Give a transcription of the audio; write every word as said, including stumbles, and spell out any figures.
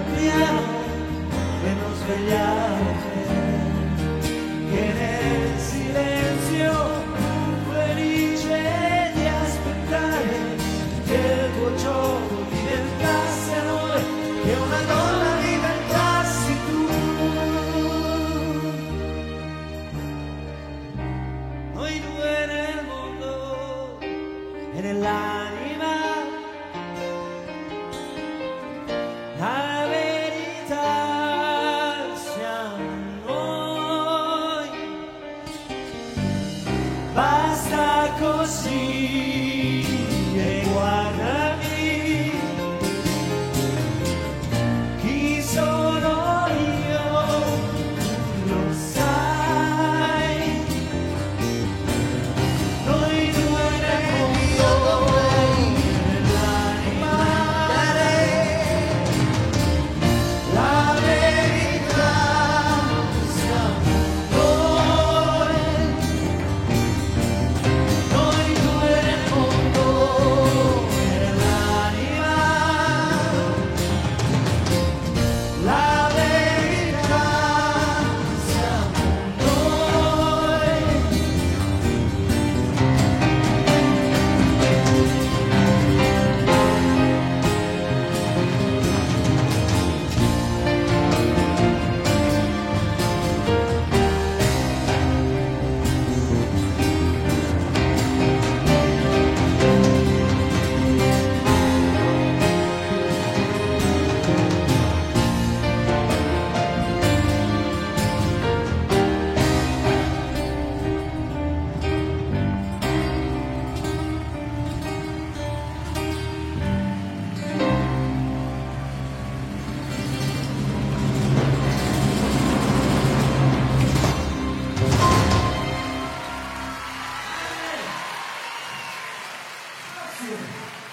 piano e non svegliare, che nel silenzio felice di aspettare che il tuo gioco diventasse amore, che una donna diventassi tu. Noi due nel mondo e nell'anima, la verità siamo noi. Basta così e guardami, chi sono io, lo sai. Noi due nel mondo e nell'anima, la verità siamo noi. Noi due nel mondo e nell'anima, la verità siamo noi. Grazie.